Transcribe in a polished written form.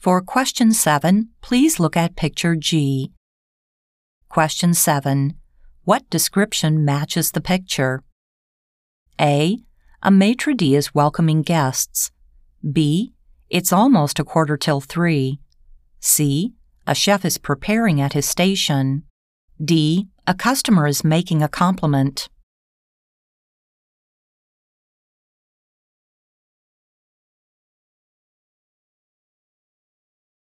For question 7, please look at picture G. Question 7. What description matches the picture? A. A maitre d' is welcoming guests. B. It's almost 3:15. C. A chef is preparing at his station. D. A customer is making a compliment.